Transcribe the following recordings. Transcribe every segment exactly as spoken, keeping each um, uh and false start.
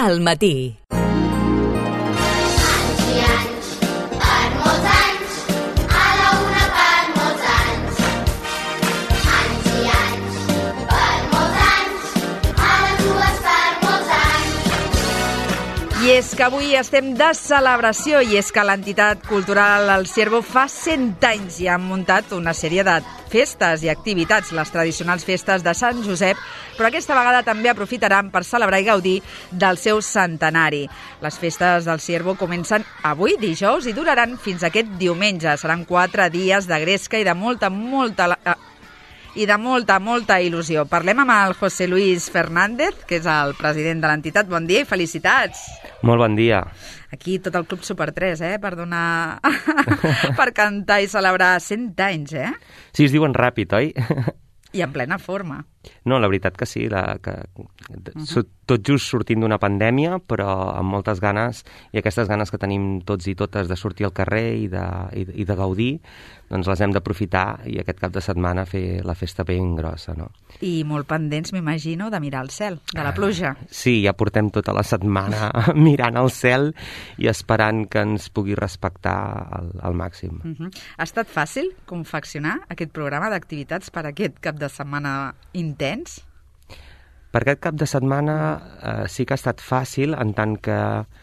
al matí. I és que avui estem de celebració i és que l'entitat cultural El Ciervo fa cent anys i han muntat una sèrie de festes i activitats, les tradicionals festes de Sant Josep, però aquesta vegada també aprofitaran per celebrar i gaudir del seu centenari. Les festes del Ciervo comencen avui, dijous, i duraran fins aquest diumenge. Seran quatre dies de gresca i de molta, molta... i de molta, molta il·lusió. Parlem amb el José Luis Fernández, que és el president de l'entitat. Bon dia i felicitats. Molt bon dia. Aquí tot el Club Super tres, eh, per donar... per cantar i celebrar cent anys, eh? Sí, es diuen ràpid, oi? I en plena forma. No, la veritat que sí, la, que, uh-huh. tot just sortint d'una pandèmia, però amb moltes ganes, i aquestes ganes que tenim tots i totes de sortir al carrer i de, i, i de gaudir, doncs les hem d'aprofitar i aquest cap de setmana fer la festa ben grossa, no? I molt pendents, m'imagino, de mirar el cel, de la pluja. Uh, sí, ja portem tota la setmana mirant el cel i esperant que ens pugui respectar al, al màxim. Uh-huh. Ha estat fàcil confeccionar aquest programa d'activitats per aquest cap de setmana intens? Per aquest cap de setmana eh, sí que ha estat fàcil, en tant que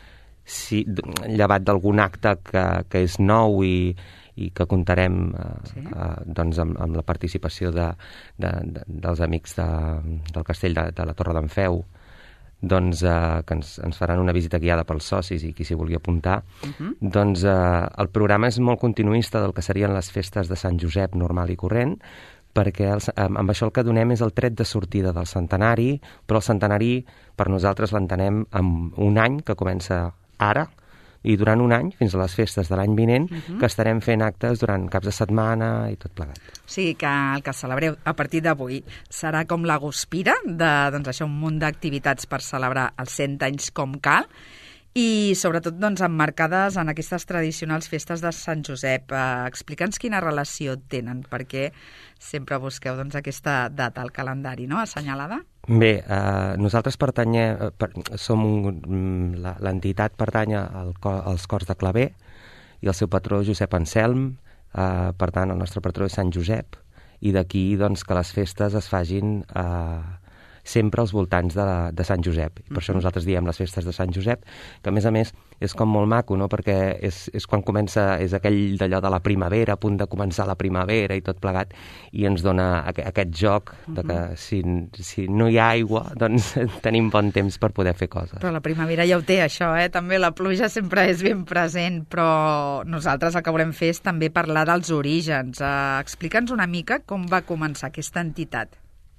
sí, llevat d'algun acte que, que és nou i, i que comptarem eh, sí. eh, doncs amb, amb la participació de, de, de, dels amics de, del castell de, de la Torre d'en Feu, doncs, eh, que ens, ens faran una visita guiada pels socis i qui s'hi vulgui apuntar. Uh-huh. Doncs eh, el programa és molt continuista del que serien les festes de Sant Josep normal i corrent, perquè el, amb això el que donem és el tret de sortida del centenari, però el centenari per nosaltres l'entenem amb un any que comença ara, i durant un any, fins a les festes de l'any vinent, uh-huh. que estarem fent actes durant caps de setmana i tot plegat. Sí, que el que celebreu a partir d'avui serà com la guspira de, doncs això, un munt d'activitats per celebrar els cent anys com cal, i sobretot doncs, emmarcades en aquestes tradicionals festes de Sant Josep. Eh, Explica'ns quina relació tenen, perquè sempre busqueu doncs, aquesta data al calendari, no?, assenyalada. Bé, eh, nosaltres pertanyem, per, som un, l'entitat pertany al, als cors de Claver i el seu patró Josep Anselm, eh, per tant el nostre patró és Sant Josep, i d'aquí doncs, que les festes es fagin eh, sempre als voltants de, de Sant Josep. I per uh-huh. això nosaltres diem les festes de Sant Josep, que a més a més és com molt maco, no?, perquè és, és quan comença, és aquell d'allò de la primavera, a punt de començar la primavera i tot plegat, i ens dona aqu aquest joc de que uh-huh. si, si no hi ha aigua, doncs tenim bon temps per poder fer coses. Però la primavera ja ho té, això, eh? També la pluja sempre és ben present, però nosaltres el que volem fer és també parlar dels orígens. Uh, Explica'ns una mica com va començar aquesta entitat.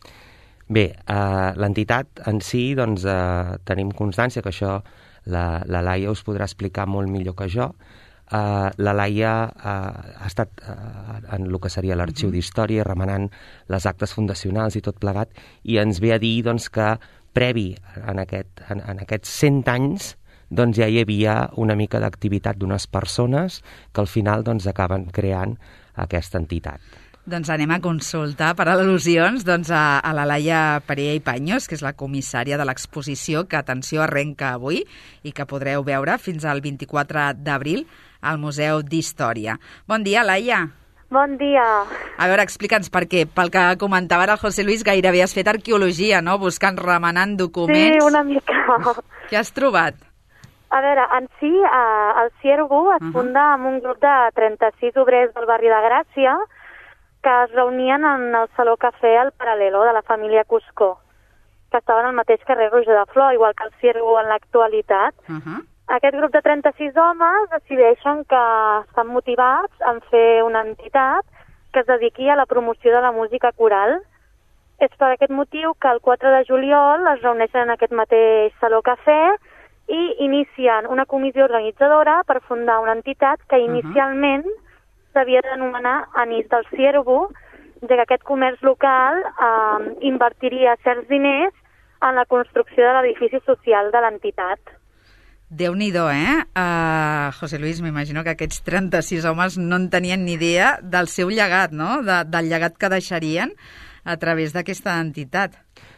Bé, eh, l'entitat en si, doncs, eh, tenim constància que això la, la Laia us podrà explicar molt millor que jo. Eh, la Laia eh, ha estat eh, en el que seria l'arxiu uh-huh. d'història, remenant les actes fundacionals i tot plegat, i ens ve a dir doncs, que previ en, aquest, en, en aquests cent anys doncs, ja hi havia una mica d'activitat d'unes persones que al final doncs, acaben creant aquesta entitat. Doncs anem a consultar per al·lusions doncs, a, a la Laia Perea i Paños, que és la comissària de l'exposició que, atenció, arrenca avui i que podreu veure fins al vint-i-quatre d'abril al Museu d'Història. Bon dia, Laia. Bon dia. A veure, explica'ns per què. Pel que comentava el José Luis, gairebé has fet arqueologia, no?, buscant, remenant documents. Sí, una mica. Què has trobat? A veure, en si, eh, el Ciervo es uh-huh. funda amb un grup de trenta-sis obrers del barri de Gràcia que es reunien en el Saló Cafè al Paral·lelo de la família Cuscó, que estaven al mateix carrer Roger de Flor, igual que el Ciervo en l'actualitat. Uh-huh. Aquest grup de trenta-sis homes decideixen que estan motivats en fer una entitat que es dediqui a la promoció de la música coral. És per aquest motiu que el quatre de juliol es reuneixen en aquest mateix Saló Cafè i inicien una comissió organitzadora per fundar una entitat que inicialment uh-huh. s'havia d'anomenar Anís del Ciervo, ja que aquest comerç local eh, invertiria certs diners en la construcció de l'edifici social de l'entitat. Déu-n'hi-do, eh? Uh, José Luis, m'imagino que aquests trenta-sis homes no en tenien ni idea del seu llegat, no?, de, del llegat que deixarien a través d'aquesta entitat.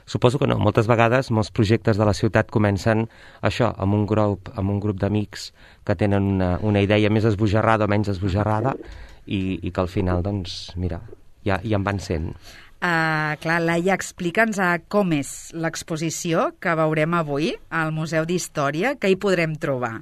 Suposo que no. Moltes vegades molts projectes de la ciutat comencen això, amb un grup, amb un grup d'amics que tenen una, una idea més esbojarrada o menys esbojarrada i, i que al final, doncs, mira, ja, ja en van sent. Uh, clar, Laia, explica'ns uh, com és l'exposició que veurem avui al Museu d'Història, que hi podrem trobar.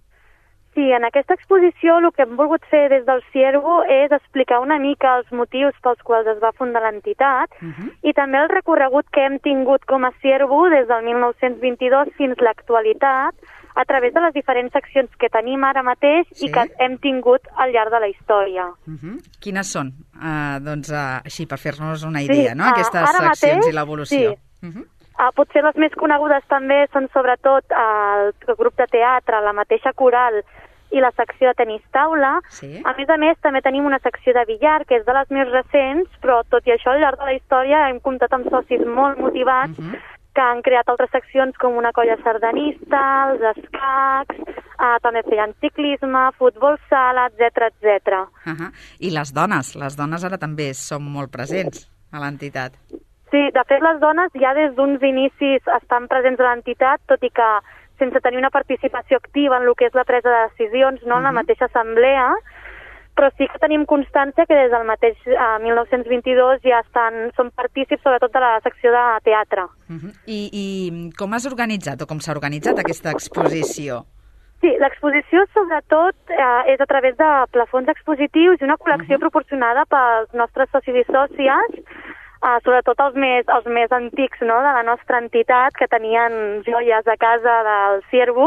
Sí, en aquesta exposició el que hem volgut fer des del Ciervo és explicar una mica els motius pels quals es va fundar l'entitat uh-huh. i també el recorregut que hem tingut com a Ciervo des del mil nou-cents vint-i-dos fins a l'actualitat a través de les diferents seccions que tenim ara mateix sí. i que hem tingut al llarg de la història. Uh-huh. Quines són? Uh, doncs uh, així, per fer-nos una idea, sí, no? Aquestes uh, seccions mateix, i l'evolució. Sí. Uh-huh. Uh, potser les més conegudes també són sobretot el grup de teatre, la mateixa coral i la secció de tenis taula. Sí. A més a més, també tenim una secció de billar, que és de les més recents, però tot i això, al llarg de la història hem comptat amb socis molt motivats uh-huh. que han creat altres seccions com una colla sardanista, els escacs, uh, també feien ciclisme, futbol sala, etcètera, etcètera. Uh-huh. I les dones, les dones ara també són molt presents a l'entitat. Sí, de fet les dones ja des d'uns inicis estan presents a l'entitat, tot i que sense tenir una participació activa en el que és la presa de decisions, no? Uh-huh. En la mateixa assemblea, però sí que tenim constància que des del mateix uh, mil nou-cents vint-i-dos ja estan, són partícips sobretot de la secció de teatre. Uh-huh. I, I com has organitzat o com s'ha organitzat aquesta exposició? Sí, l'exposició sobretot eh, és a través de plafons expositius i una col·lecció uh-huh. proporcionada pels nostres socis i sòcies, Uh, sobretot els més, els més antics, no?, de la nostra entitat, que tenien joies a casa del Ciervo,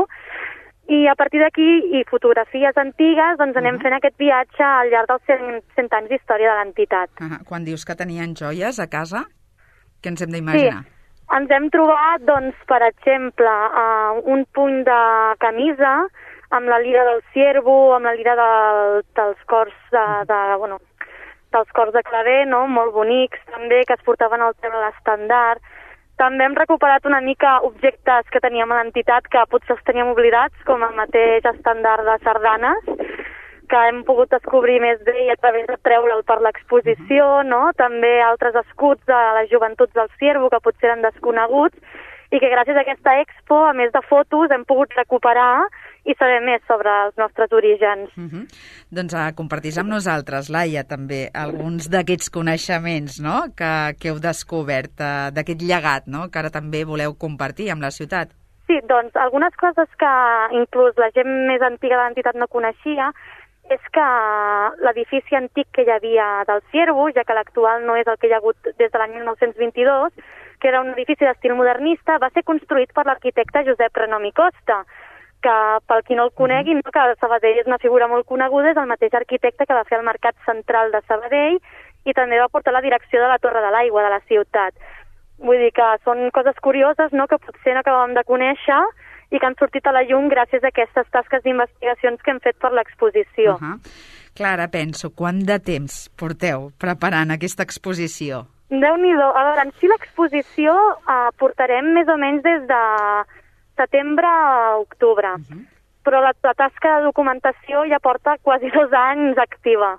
i a partir d'aquí, i fotografies antigues, doncs anem uh-huh. fent aquest viatge al llarg dels cent, cent anys d'història de l'entitat. Uh-huh. Quan dius que tenien joies a casa, què ens hem d'imaginar? Sí, ens hem trobat, doncs, per exemple, uh, un puny de camisa amb la lira del Ciervo, amb la lira del, dels cors de, de, bueno, dels cors de claver, no?, molt bonics també, que es portaven al tema de l'estandard. També hem recuperat una mica objectes que teníem a l'entitat que potser els teníem oblidats, com el mateix estandard de sardanes, que hem pogut descobrir més bé i a través de treure'l per l'exposició, no? També altres escuts de les joventuts del Ciervo que potser eren desconeguts i que gràcies a aquesta expo, a més de fotos, hem pogut recuperar i saber més sobre els nostres orígens. Uh-huh. Doncs a compartir amb nosaltres, Laia, també alguns d'aquests coneixements, no?, que, que heu descobert, uh, d'aquest llegat, no?, que ara també voleu compartir amb la ciutat. Sí, doncs algunes coses que inclús la gent més antiga de l'entitat no coneixia és que l'edifici antic que hi havia del Ciervo, ja que l'actual no és el que hi ha hagut des de l'any mil nou-cents vint-i-dos, que era un edifici d'estil modernista, va ser construït per l'arquitecte Josep Renom i Costa, que pel qui no el conegui, no, que Sabadell és una figura molt coneguda, és el mateix arquitecte que va fer el mercat central de Sabadell i també va portar la direcció de la Torre de l'Aigua de la ciutat. Vull dir que són coses curioses, no?, que potser no acabàvem de conèixer i que han sortit a la llum gràcies a aquestes tasques d'investigacions que hem fet per l'exposició. Uh-huh. Clara, penso, quant de temps porteu preparant aquesta exposició? Déu-n'hi-do. A veure, en si l'exposició eh, portarem més o menys des de setembre a octubre, uh-huh. però la, la tasca de documentació ja porta quasi dos anys activa.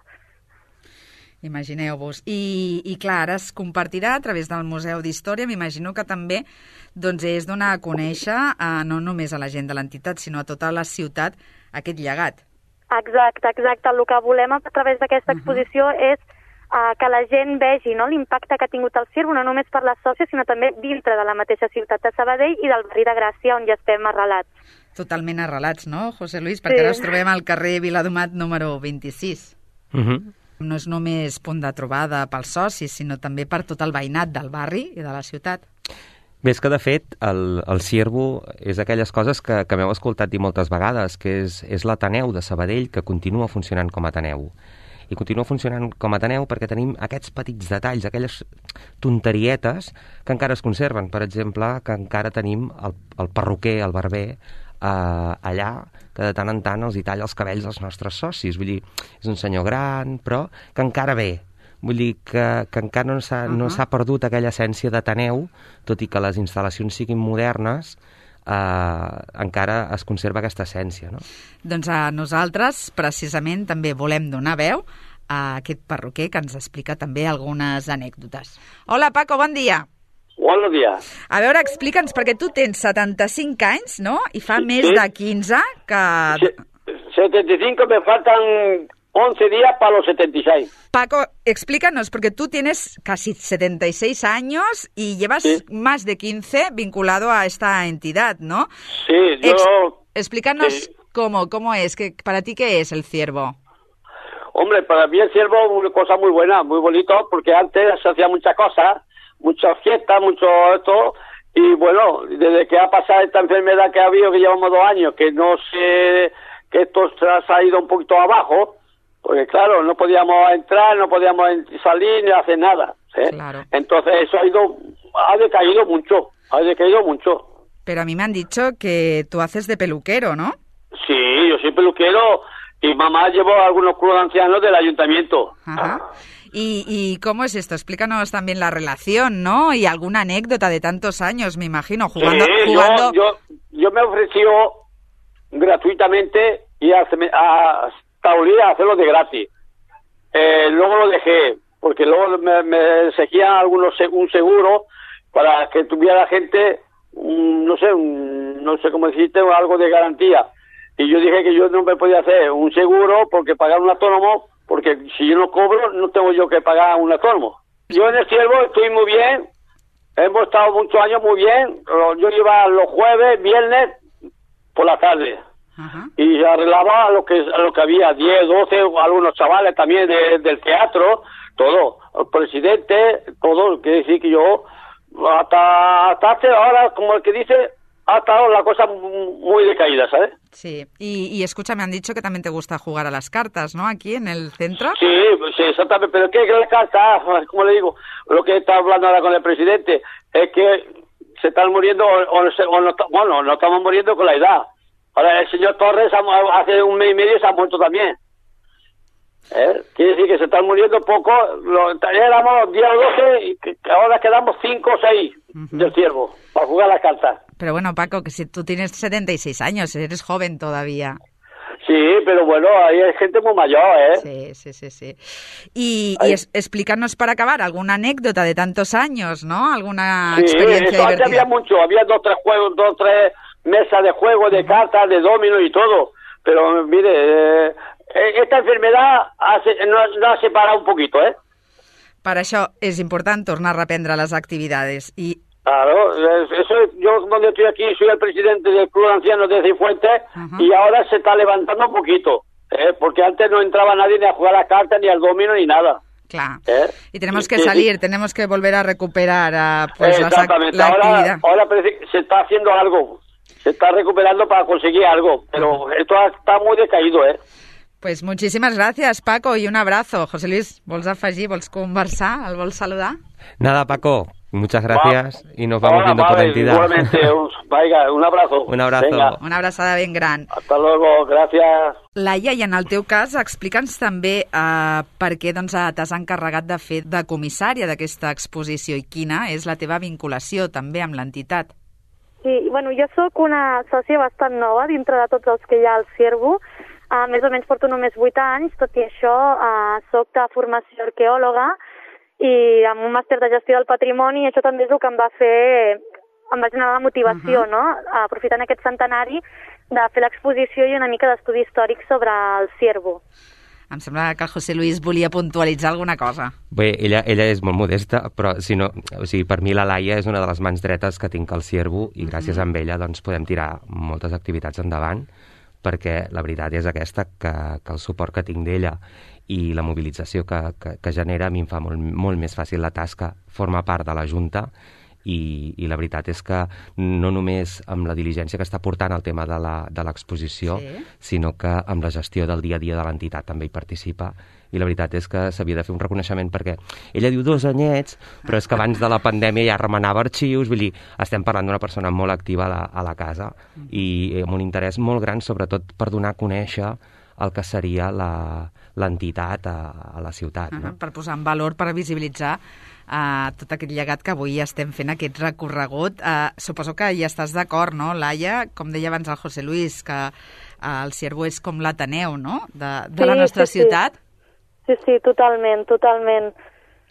Imagineu-vos. I, i clar, ara es compartirà a través del Museu d'Història. M'imagino que també doncs, és donar a conèixer eh, no només a la gent de l'entitat, sinó a tota la ciutat aquest llegat. Exacte, exacte. El que volem a través d'aquesta exposició uh-huh. és uh, que la gent vegi, no?, l'impacte que ha tingut el Ciervo, no només per les sòcies, sinó també dintre de la mateixa ciutat de Sabadell i del barri de Gràcia, on ja estem arrelats. Totalment arrelats, no, José Luis? Perquè sí. Ara ens trobem al carrer Viladomat número vint-i-sis. Uh-huh. No és només punt de trobada pels socis, sinó també per tot el veïnat del barri i de la ciutat. Bé, és que de fet el, el Ciervo és aquelles coses que, que m'heu escoltat dir moltes vegades, que és, és l'Ateneu de Sabadell que continua funcionant com a Ateneu. I continua funcionant com a Ateneu perquè tenim aquests petits detalls, aquelles tonterietes que encara es conserven. Per exemple, que encara tenim el, el perruquer, el barber, Uh, allà, que de tant en tant els hi talla els cabells als nostres socis. Vull dir, és un senyor gran, però que encara ve. Vull dir que, que encara no s'ha, uh-huh. no s'ha perdut aquella essència d'Ateneu, tot i que les instal·lacions siguin modernes, uh, encara es conserva aquesta essència, no? Doncs a nosaltres, precisament, també volem donar veu a aquest perruquer que ens explica també algunes anècdotes. Hola, Paco, bon dia. Buenos días. A veure, explica'ns, perquè tu tens setanta-cinc anys, no? I fa Sí, més sí. de quinze que... setenta y cinco, me faltan once días para los setenta y seis. Paco, explícanos, porque tú tienes casi setenta y seis años y llevas Sí. más de quince vinculado a esta entidad, ¿no? Sí, yo... Ex- explícanos sí. cómo, cómo es, que para ti qué es el ciervo. Hombre, para mí el ciervo es una cosa muy buena, muy bonito, porque antes se hacía muchas cosas, muchas fiestas, mucho esto, y bueno, desde que ha pasado esta enfermedad que ha habido, que llevamos dos años, que no sé, que esto se ha ido un poquito abajo, porque claro, no podíamos entrar, no podíamos salir ni hacer nada, ¿eh? Claro. Entonces eso ha ido, ha decaído mucho, ha decaído mucho. Pero a mí me han dicho que tú haces de peluquero, ¿no? Sí, yo soy peluquero y mamá llevó a algunos clubes de ancianos del ayuntamiento. Ajá. ¿Y, ¿Y cómo es esto? Explícanos también la relación, ¿no? Y alguna anécdota de tantos años, me imagino, jugando... Sí, jugando... Yo, yo, yo me ofrecí gratuitamente y hasta a hacerlo de gratis. Eh, luego lo dejé, porque luego me, me exigían algunos un seguro para que tuviera la gente, un, no sé, un, no sé cómo decirte, algo de garantía. Y yo dije que yo no me podía hacer un seguro porque pagar un autónomo, porque si yo no cobro, no tengo yo que pagar un autónomo. Yo en el ciervo estoy muy bien, hemos estado muchos años muy bien. Yo iba los jueves, viernes, por la tarde. Ajá. Y arreglaba lo que lo que había, diez, doce, algunos chavales también de, del teatro, todo. El presidente, todo. Quiere decir que yo, hasta, hasta hace ahora, como el que dice, ha estado la cosa muy decaída, ¿sabes? Sí, y, y escucha, me han dicho que también te gusta jugar a las cartas, ¿no? Aquí en el centro. Sí, sí, exactamente, pero ¿qué es la carta? Como le digo, lo que está hablando ahora con el presidente es que se están muriendo, o, o, o no, bueno, no estamos muriendo con la edad. Ahora el señor Torres hace un mes y medio se ha muerto también. ¿Eh? Quiere decir que se están muriendo poco, lo, éramos diez o doce y que ahora quedamos cinco o seis uh-huh. del ciervo para jugar las cartas. Pero bueno, Paco, que si tú tienes setenta y seis años, eres joven todavía. Sí, pero bueno, ahí hay gente muy mayor, ¿eh? Sí, sí, sí, sí. Y, y es, explícanos para acabar alguna anécdota de tantos años, ¿no? Alguna sí, experiencia eso, divertida. Antes había mucho, había dos, tres juegos, dos, tres mesas de juego, de uh-huh. cartas, de dominos y todo. Pero mire, eh, esta enfermedad hace, nos, nos ha separado un poquito, ¿eh? Per això és important tornar a reprendre les actividades. I Claro, eso, yo donde estoy aquí soy el presidente del Club de Ancianos de Cifuentes uh-huh. y ahora se está levantando un poquito, ¿eh? Porque antes no entraba nadie ni a jugar a las cartas, ni al domino, ni nada. Claro, ¿eh? Y tenemos que salir, tenemos que volver a recuperar uh, pues, Exactamente, la, la ahora, actividad. Ahora parece que se está haciendo algo, se está recuperando para conseguir algo, pero esto está muy decaído, ¿eh? Pues muchísimas gracias, Paco, y un abrazo. José Luis, vols afegir, vols conversar, el vols saludar? Nada, Paco, muchas gracias Va. y nos vamos Hola, viendo vale, por la entidad. Igualmente, un, vaya, un abrazo. Un abrazo. Venga. Una abraçada ben gran. Hasta luego, gracias. Laia, i en el teu cas, explica'ns també eh, per què doncs, t'has encarregat de fer de comissària d'aquesta exposició i quina és la teva vinculació també amb l'entitat. Sí, bueno, jo sóc una sòcia bastant nova dintre de tots els que hi ha al Ciervo. Uh, més o menys porto només vuit anys, tot i això uh, soc de formació arqueòloga i amb un màster de gestió del patrimoni, i això també és el que em va fer, em va generar la motivació, uh-huh. no? Uh, aprofitant aquest centenari de fer l'exposició i una mica d'estudi històric sobre el Ciervo. Em sembla que el José Luis volia puntualitzar alguna cosa. Bé, ella, ella és molt modesta, però si no, o sigui, per mi la Laia és una de les mans dretes que tinc al Ciervo i gràcies uh-huh. a ella doncs, podem tirar moltes activitats endavant, perquè la veritat és aquesta, que, que el suport que tinc d'ella i la mobilització que, que, que genera a mi em fa molt, molt més fàcil la tasca, forma part de la Junta i, i la veritat és que no només amb la diligència que està portant el tema de l'exposició, sí. sinó que amb la gestió del dia a dia de l'entitat també hi participa, i la veritat és que s'havia de fer un reconeixement perquè ella diu dos anyets, però és que abans de la pandèmia ja remenava arxius, vull dir, estem parlant d'una persona molt activa a la, a la casa i amb un interès molt gran, sobretot per donar a conèixer el que seria l'entitat a, a la ciutat. No? Uh-huh, per posar en valor, per visibilitzar uh, tot aquest llegat que avui estem fent aquest recorregut. Uh, suposo que hi estàs d'acord, no, Laia? Com deia abans el José Luis, que uh, el Ciervo és com l'Ateneu, no?, de, de sí, la nostra sí, ciutat. Sí, sí, totalment, totalment.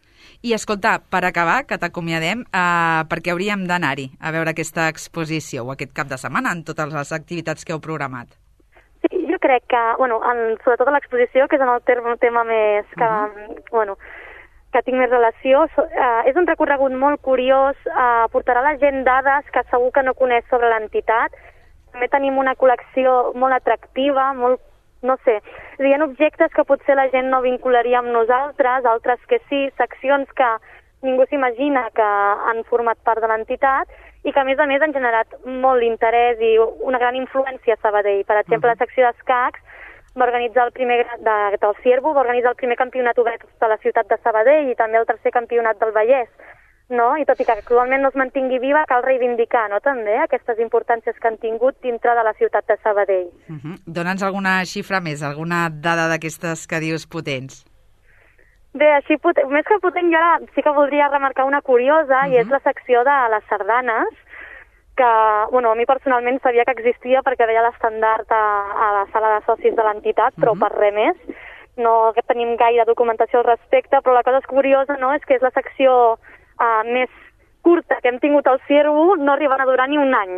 I escolta, per acabar, que t'acomiadem, eh, perquè hauríem d'anar-hi a veure aquesta exposició o aquest cap de setmana en totes les activitats que heu programat. Sí, jo crec que, bueno, en, sobretot a l'exposició, que és en el terme, tema més que, uh-huh. bueno, que tinc més relació, uh, és un recorregut molt curiós, uh, portarà a la gent dades que segur que no coneix sobre l'entitat. També tenim una col·lecció molt atractiva, molt, no sé, hi ha objectes que potser la gent no vincularia amb nosaltres, altres que sí, seccions que ningú s'imagina que han format part de l'entitat i que a més a més han generat molt interès i una gran influència a Sabadell. Per exemple, uh-huh. la secció d'escacs va organitzar el primer de, del Ciervo, va organitzar el primer campionat obert de la ciutat de Sabadell i també el tercer campionat del Vallès. No? I tot i que actualment no es mantingui viva, cal reivindicar, no?, també aquestes importàncies que han tingut dintre de la ciutat de Sabadell. Uh-huh. Dóna'ns alguna xifra més, alguna dada d'aquestes que dius potents. Bé, així poten... més que potent, jo ara sí que voldria remarcar una curiosa, uh-huh. i és la secció de les sardanes, que, bueno, a mi personalment sabia que existia perquè veia l'estandard a, a la sala de socis de l'entitat, però uh-huh. per res més. No tenim gaire documentació al respecte, però la cosa és curiosa, no?, és que és la secció Uh, més curta que hem tingut al Ciervo, no arriben a durar ni un any.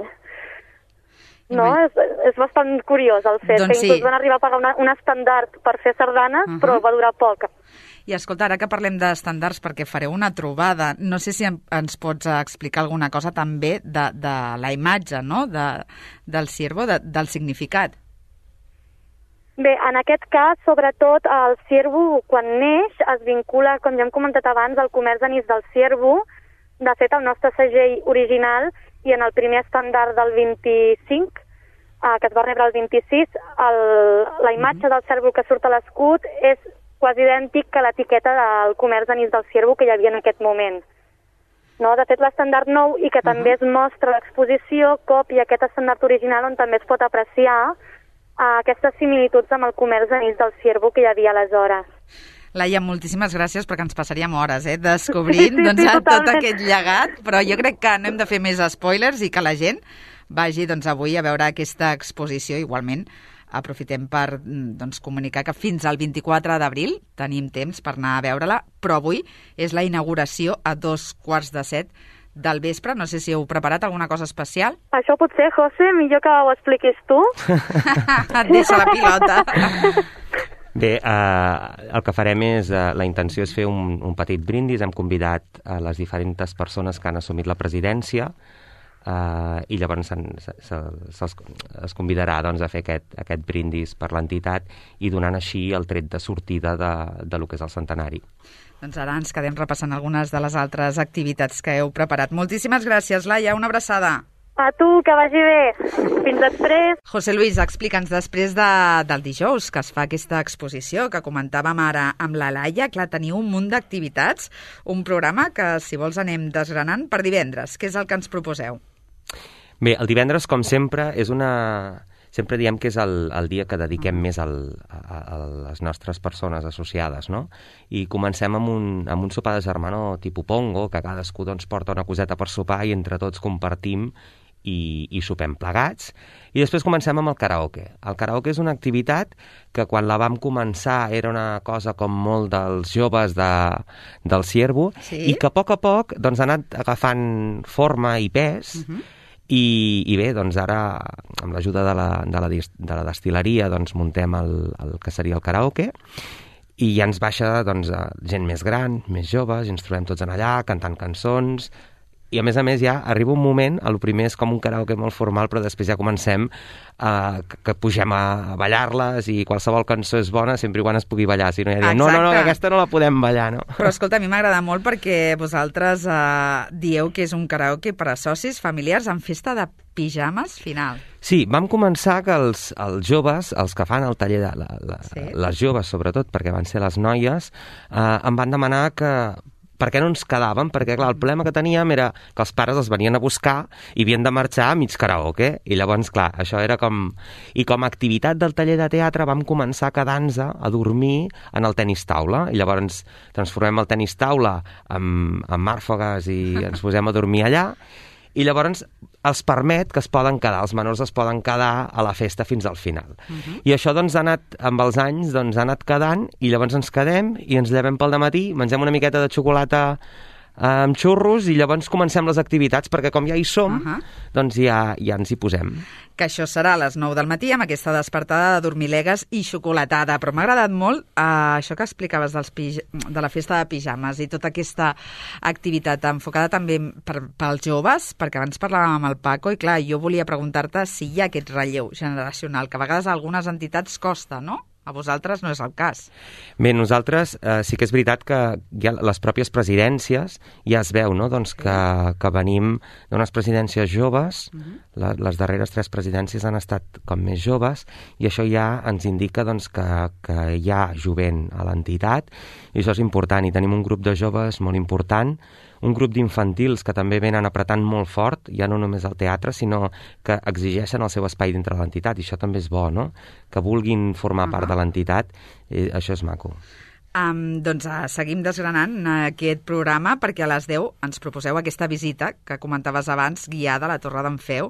No? És, és bastant curiós el fet, doncs que inclús sí. van arribar a pagar una, un estandard per fer sardanes, uh-huh. però va durar poc. I escolta, ara que parlem d'estandards, perquè fareu una trobada, no sé si ens pots explicar alguna cosa també de, de la imatge, no?, de, del Ciervo, de, del significat. Bé, en aquest cas, sobretot, el Ciervo, quan neix, es vincula, com ja hem comentat abans, al comerç d'anís del Ciervo. De fet, el nostre segell original, i en el primer estàndard del vint-i-cinc, eh, que es va rebre el vint-i-sis, el, la imatge del Ciervo que surt a l'escut és quasi idèntic que l'etiqueta del comerç d'anís del Ciervo que hi havia en aquest moment. No? De fet, l'estàndard nou, i que uh-huh. també es mostra a l'exposició, copia aquest estàndard original on també es pot apreciar a aquestes similituds amb el comerç d'anís del Ciervo que hi havia aleshores. Laia, moltíssimes gràcies, perquè ens passaríem hores, eh, descobrint sí, sí, doncs, sí, tot aquest llegat, però jo crec que no hem de fer més spoilers i que la gent vagi doncs, avui a veure aquesta exposició. Igualment, aprofitem per doncs, comunicar que fins al vint-i-quatre d'abril tenim temps per anar a veure-la, però avui és la inauguració a dos quarts de set del vespre. No sé si heu preparat alguna cosa especial. Això pot ser, José, millor que ho expliquis tu. Et deixa la pilota. Bé, eh, el que farem és, eh, la intenció és fer un, un petit brindis. Hem convidat a les diferents persones que han assumit la presidència eh, i llavors se, se, se, es convidarà doncs, a fer aquest, aquest brindis per l'entitat i donant així el tret de sortida de, de lo que és el centenari. Doncs ara ens quedem repassant algunes de les altres activitats que heu preparat. Moltíssimes gràcies, Laia. Una abraçada. A tu, que vagi bé. Fins després. José Luis, explica'ns després de, del dijous que es fa aquesta exposició que comentàvem ara amb la Laia. Clar, teniu un munt d'activitats, un programa que, si vols, anem desgranant per divendres. Què és el que ens proposeu? Bé, el divendres, com sempre, és una... Sempre diem que és el, el dia que dediquem més al, a, a les nostres persones associades, no? I comencem amb un, amb un sopar de germanor tipus pongo, que cadascú doncs, porta una coseta per sopar i entre tots compartim i, i sopem plegats. I després comencem amb el karaoke. El karaoke és una activitat que quan la vam començar era una cosa com molt dels joves de, del Ciervo, sí? I que a poc a poc doncs, ha anat agafant forma i pes. Uh-huh. I, i bé, doncs ara, amb l'ajuda de la, de la, de la destil·leria, doncs muntem el, el que seria el karaoke i ja ens baixa doncs, gent més gran, més joves, i ens trobem tots en allà cantant cançons. I a més a més ja arriba un moment, el primer és com un karaoke molt formal, però després ja comencem uh, que, que pugem a ballar-les i qualsevol cançó és bona sempre i quan es pugui ballar, si no hi ha dit, no, no, no, que aquesta no la podem ballar, no? Però escolta, a mi m'agrada molt perquè vosaltres uh, dieu que és un karaoke per a socis familiars amb festa de pijames final. Sí, vam començar que els, els joves, els que fan el taller, de, la, la, sí? les joves sobretot, perquè van ser les noies, uh, em van demanar que per què no ens quedàvem, perquè clar, el problema que teníem era que els pares els venien a buscar i havien de marxar a mig karaoke, i llavors, clar, això era com... I com a activitat del taller de teatre vam començar a quedar-nos a dormir en el tenis taula, i llavors transformem el tenis taula amb, amb màrfegues i ens posem a dormir allà, i llavors els permet que es poden quedar, els menors es poden quedar a la festa fins al final. Uh-huh. I això doncs ha anat, amb els anys, doncs ha anat quedant, i llavors ens quedem i ens llevem pel dematí, mengem una miqueta de xocolata amb xurros i llavors comencem les activitats, perquè com ja hi som, uh-huh. doncs ja, ja ens hi posem. Que això serà a les nou del matí, amb aquesta despertada de dormilegues i xocolatada. Però m'ha agradat molt uh, això que explicaves dels pij- de la festa de pijames i tota aquesta activitat enfocada també per, pels joves, perquè abans parlàvem amb el Paco i, clar, jo volia preguntar-te si hi ha aquest relleu generacional, que a vegades a algunes entitats costa, no? A vosaltres no és el cas. Bé, nosaltres eh, sí que és veritat que ja les pròpies presidències ja es veu, no?, doncs que, que venim d'unes presidències joves, uh-huh. la, les darreres tres presidències han estat com més joves, i això ja ens indica doncs, que, que hi ha jovent a l'entitat, i això és important, i tenim un grup de joves molt important, un grup d'infantils que també venen apretant molt fort, ja no només al teatre, sinó que exigeixen el seu espai dintre de l'entitat, i això també és bo, no?, que vulguin formar uh-huh. part de l'entitat, i això és maco. Um, doncs uh, seguim desgranant aquest programa, perquè a les deu ens proposeu aquesta visita que comentaves abans, guiada a la Torre d'en Feu,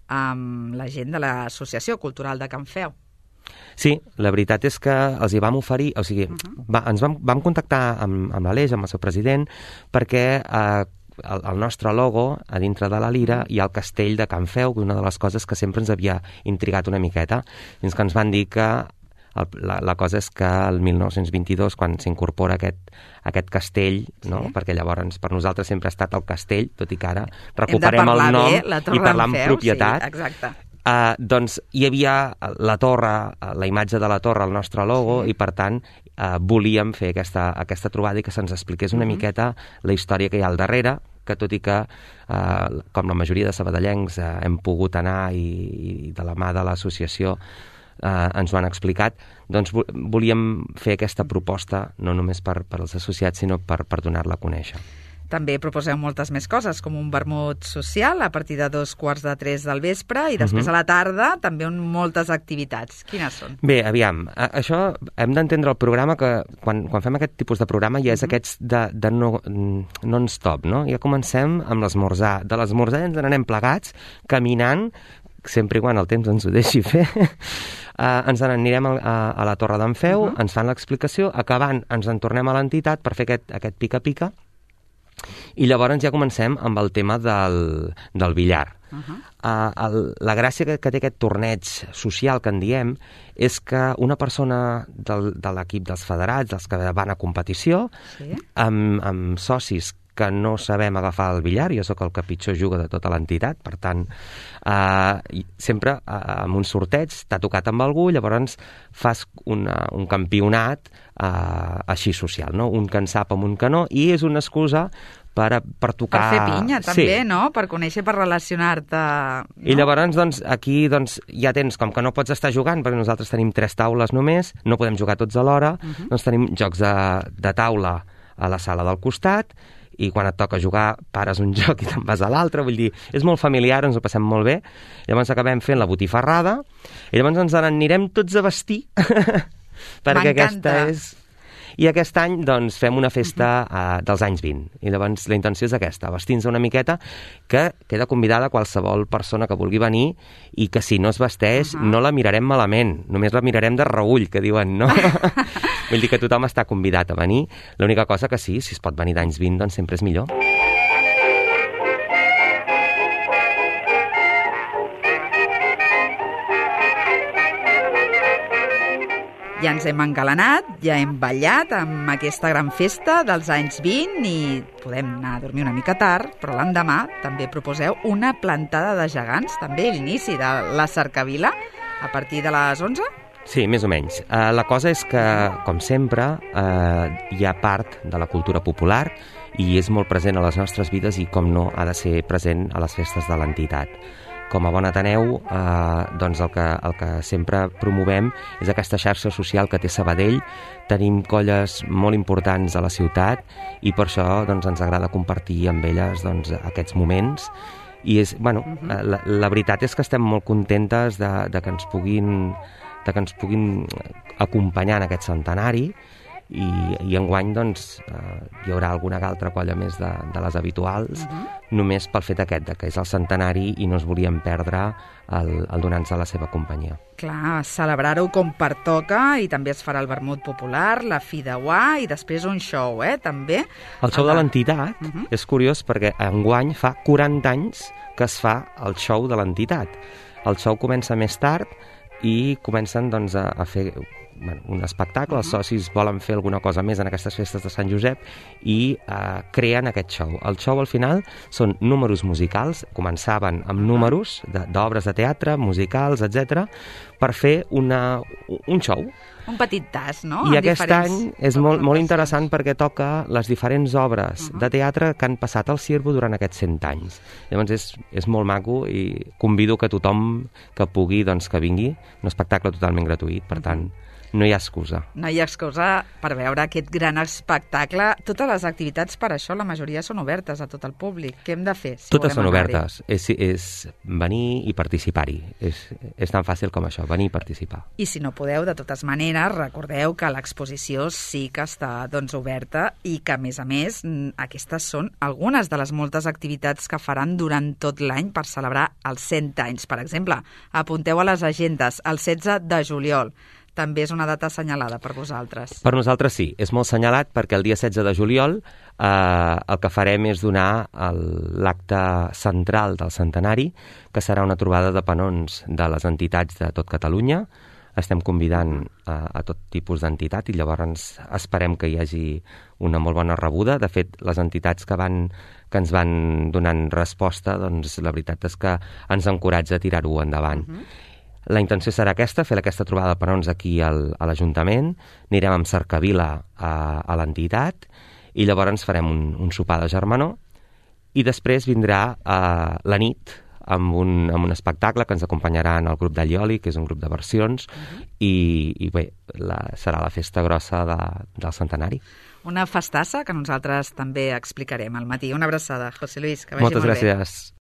amb la gent de l'Associació Cultural de Can Feu. Sí, la veritat és que els hi vam oferir, o sigui, uh-huh. va, ens vam, vam contactar amb, amb l'Aleix, amb el seu president, perquè eh, el, el nostre logo, a dintre de la lira, hi ha el castell de Can Feu, una de les coses que sempre ens havia intrigat una miqueta, fins que ens van dir que el, la, la cosa és que el mil nou-cents vint-i-dos, quan s'incorpora aquest, aquest castell, no? Sí. Perquè llavors per nosaltres sempre ha estat el castell, tot i que ara recuperem el nom bé, i parlar amb propietat. Sí, exacte. Uh, doncs hi havia la torre, la imatge de la torre, el nostre logo, sí. i per tant uh, volíem fer aquesta, aquesta trobada i que se'ns expliqués una uh-huh. miqueta la història que hi ha al darrere, que tot i que, uh, com la majoria de sabadellencs, uh, hem pogut anar i, i de la mà de l'associació uh, ens ho han explicat, doncs volíem fer aquesta proposta no només per, per als associats, sinó per, per donar-la a conèixer. També proposeu moltes més coses, com un vermut social a partir de dos quarts de tres del vespre i després uh-huh. a la tarda també moltes activitats. Quines són? Bé, aviam, això hem d'entendre el programa que quan, quan fem aquest tipus de programa ja és uh-huh. aquests de, de no, non-stop, no? Ja comencem amb l'esmorzar. De l'esmorzar ens n'anem plegats, caminant, sempre i quan el temps ens ho deixi fer, uh, ens n'anirem a, a, a la Torre d'en Feu, uh-huh. ens fan l'explicació, acabant ens en tornem a l'entitat per fer aquest, aquest pica-pica, i llavors ja comencem amb el tema del, del billar. Uh-huh. Uh, el, la gràcia que, que té aquest torneig social que en diem és que una persona del, de l'equip dels federats, dels que van a competició, sí. amb, amb socis que no sabem agafar el billar, jo sóc el que pitjor juga de tota l'entitat, per tant, eh, sempre eh, amb un sorteig t'ha tocat amb algú, llavors fas una, un campionat eh, així social, no? Un que en sap amb un que no, i és una excusa per, per tocar... Per fer pinya, també, sí. no? Per conèixer, per relacionar-te... No? I llavors, doncs, aquí doncs, ja tens, com que no pots estar jugant, perquè nosaltres tenim tres taules només, no podem jugar tots alhora, uh-huh. doncs tenim jocs de, de taula a la sala del costat, i quan et toca jugar pares un joc i te'n vas a l'altre, vull dir, és molt familiar, ens ho passem molt bé, llavors acabem fent la botifarrada, i llavors ens anirem tots a vestir, perquè aquesta és... I aquest any, doncs, fem una festa uh, dels anys vint. I llavors la intenció és aquesta, vestir-nos una miqueta, que queda convidada qualsevol persona que vulgui venir i que si no es vesteix uh-huh. no la mirarem malament, només la mirarem de reull, que diuen, no? Vull dir que tothom està convidat a venir. L'única cosa que sí, si es pot venir d'anys vint, doncs sempre és millor. Ja ens hem engalanat, ja hem ballat amb aquesta gran festa dels anys vint i podem anar a dormir una mica tard, però l'endemà també proposeu una plantada de gegants, també a l'inici de la cercavila, a partir de les onze? Sí, més o menys. Uh, la cosa és que, com sempre, uh, hi ha part de la cultura popular i és molt present a les nostres vides i, com no, ha de ser present a les festes de l'entitat. Com a Bon Ateneu, eh, doncs el que, el que sempre promovem és aquesta xarxa social que té Sabadell. Tenim colles molt importants a la ciutat i per això doncs, ens agrada compartir amb elles doncs, aquests moments. I és, bueno, uh-huh. la, la veritat és que estem molt contentes de, de, que ens puguin, de que ens puguin acompanyar en aquest centenari i, i enguany doncs, eh, hi haurà alguna altra colla més de, de les habituals, uh-huh. només pel fet aquest, que és el centenari i no es volien perdre el, el donant-se a la seva companyia. Clar, celebrar-ho com pertoca, i també es farà el vermut popular, la fideuà i després un show, eh, també. El show de l'entitat uh-huh. és curiós perquè enguany fa quaranta anys que es fa el show de l'entitat. El show comença més tard i comencen doncs, a, a fer bueno, un espectacle, els socis volen fer alguna cosa més en aquestes festes de Sant Josep i eh, creen aquest show. El show al final són números musicals, començaven amb números d'obres de, de teatre, musicals, etcètera, per fer una, un show. Un petit tas, no? I aquest any és molt, molt interessant perquè toca les diferents obres uh-huh. de teatre que han passat al Ciervo durant aquests cent anys. Llavors és, és molt maco i convido que tothom que pugui doncs, que vingui, un espectacle totalment gratuït, per tant, no hi ha excusa. No hi ha excusa per veure aquest gran espectacle. Totes les activitats, per això, la majoria són obertes a tot el públic. Què hem de fer? Si Totes són obertes. És, és venir i participar-hi. És, és tan fàcil com això, venir i participar. I si no podeu, de totes maneres, recordeu que l'exposició sí que està doncs, oberta i que, a més a més, aquestes són algunes de les moltes activitats que faran durant tot l'any per celebrar els cent anys. Per exemple, apunteu a les agendes el setze de juliol. També és una data assenyalada per vosaltres. Per nosaltres sí, és molt assenyalat perquè el dia setze de juliol eh, el que farem és donar l'acte central del centenari, que serà una trobada de penons de les entitats de tot Catalunya. Estem convidant a, a tot tipus d'entitat i llavors esperem que hi hagi una molt bona rebuda. De fet, les entitats que, van, que ens van donant resposta, doncs la veritat és que ens encoratja a tirar-ho endavant. Uh-huh. La intenció serà aquesta, fer aquesta trobada de penons aquí al, a l'Ajuntament, anirem amb cercavila a, a l'entitat i llavors farem un, un sopar de germanor i després vindrà uh, la nit amb un, amb un espectacle que ens acompanyarà en el grup d'Allioli, que és un grup de versions, uh-huh. i, i bé, la, serà la festa grossa de, del centenari. Una festassa que nosaltres també explicarem al matí. Una abraçada, José Luis, que vagi Moltes molt bé. Moltes gràcies.